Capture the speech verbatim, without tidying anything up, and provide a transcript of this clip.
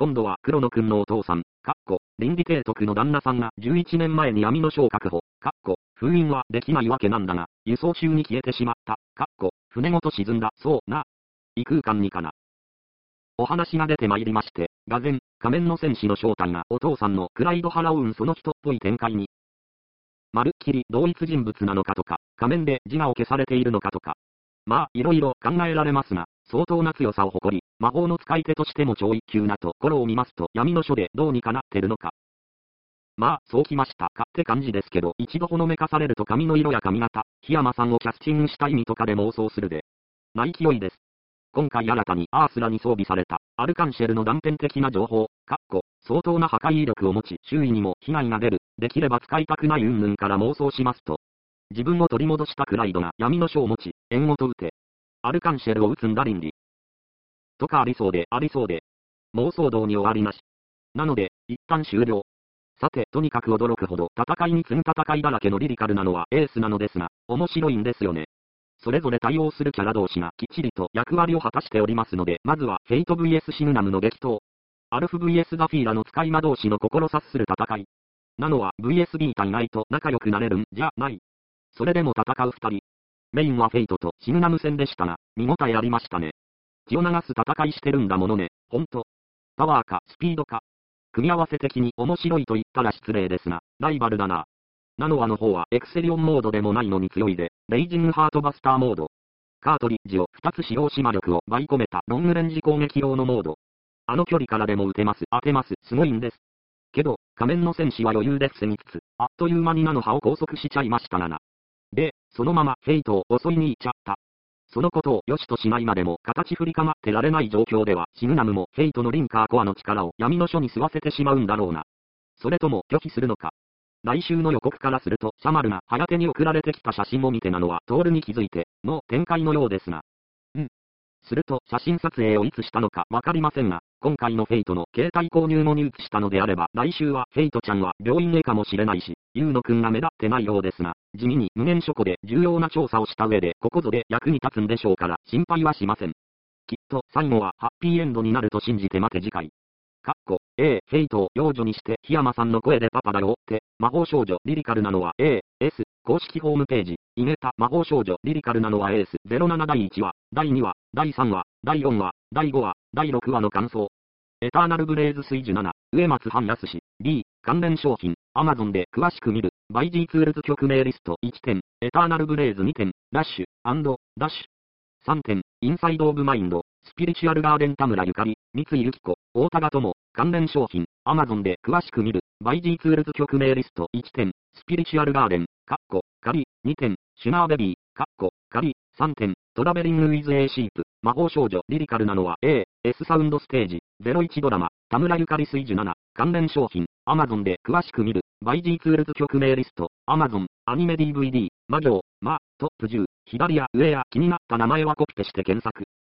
今度は黒野くんのお父さん、かっこ、倫理提督の旦那さんがじゅういちねんまえに闇の書を確保、かっこ、封印はできないわけなんだが、輸送中に消えてしまった、かっこ、船ごと沈んだ、そうな。異空間にかな。お話が出てまいりまして、がぜん、仮面の戦士の正体がお父さんのクライド・ハラウーンその人っぽい展開に。まるっきり同一人物なのかとか、仮面で自我を消されているのかとか。まあ、いろいろ考えられますが、相当な強さを誇り、魔法の使い手としても超一級なところを見ますと、闇の書でどうにかなってるのか。まあ、そうきましたかって感じですけど、一度ほのめかされると髪の色や髪型、檜山さんをキャスティングした意味とかで妄想するで。な勢いです。今回新たにアースラに装備された、アルカンシェルの断片的な情報、かっこ、相当な破壊威力を持ち、周囲にも被害が出る、できれば使いたくない云々から妄想しますと、自分を取り戻したクライドが闇の書を持ち、縁ごと撃て、アルカンシェルを撃つんだ倫理。とかありそうで、ありそうで、妄想道に終わりなし。なので、一旦終了。さて、とにかく驚くほど戦いに次ぐ戦いだらけのリリカルなのはエースなのですが、面白いんですよね。それぞれ対応するキャラ同士がきっちりと役割を果たしておりますので、まずはフェイト ブイエス シグナムの激闘。アルフ ブイエス ザフィーラの使い魔同士の心察する戦い。なのは ブイエスビー 対ないと仲良くなれるんじゃない。それでも戦う二人。メインはフェイトとシグナム戦でしたが、見応えありましたね。血を流す戦いしてるんだものね、ほんと。パワーかスピードか。組み合わせ的に面白いと言ったら失礼ですが、ライバルだな。ナノアの方はエクセリオンモードでもないのに強いで、レイジングハートバスターモード。カートリッジをふたつ使用し魔力を倍込めたロングレンジ攻撃用のモード。あの距離からでも撃てます、当てます、すごいんです。けど、仮面の戦士は余裕で防ぎつつ、あっという間にナノハを拘束しちゃいましたがな。で、そのままフェイトを襲いに行っちゃった。そのことを良しとしないまでも形振りかまってられない状況では、シグナムもフェイトのリンカーコアの力を闇の書に吸わせてしまうんだろうな。それとも拒否するのか。来週の予告からすると、シャマルが早手に送られてきた写真を見てなのはトールに気づいて、の展開のようですが。うん。すると、写真撮影をいつしたのかわかりませんが、今回のフェイトの携帯購入後に写したのであれば、来週はフェイトちゃんは病院へかもしれないし、ユーノくんが目立ってないようですが、地味に無限書庫で重要な調査をした上で、ここぞで役に立つんでしょうから、心配はしません。きっと、最後はハッピーエンドになると信じて待て次回。かっこ、A、フェイトを幼女にして、檜山さんの声でパパだよって、魔法少女リリカルなのは A、S、公式ホームページ、イネタ魔法少女リリカルなのはエースゼロななだいいちわ、だいにわ、だいさんわ、だいよんわ、だいごわ、だいろくわの感想。エターナルブレイズ水樹なな、植松半安氏、B、関連商品、Amazon で詳しく見る、バイ G ツールズ曲名リストいってん、エターナルブレイズにてん、ラッシュ、アンド、ダッシュ。さんてん、インサイドオブマインド、スピリチュアルガーデン田村ゆかり、三井由紀子、大田賀智、関連商品、Amazon で詳しく見る、バイ G ツールズ曲名リストいってん、スピリチュアルガーデン、カッコ、仮、にてん、シュナーベビー、カッコ、仮、さんてん、トラベリングウィズ A シープ、魔法少女リリカルなのは A、S サウンドステージ、ゼロいちドラマ、田村ゆかり水樹なな、関連商品、Amazon で詳しく見る、バイ G ツールズ曲名リスト、Amazon、アニメ ディーブイディー、魔行、ま、トップじゅう、左や上や気になった名前はコピペして検索。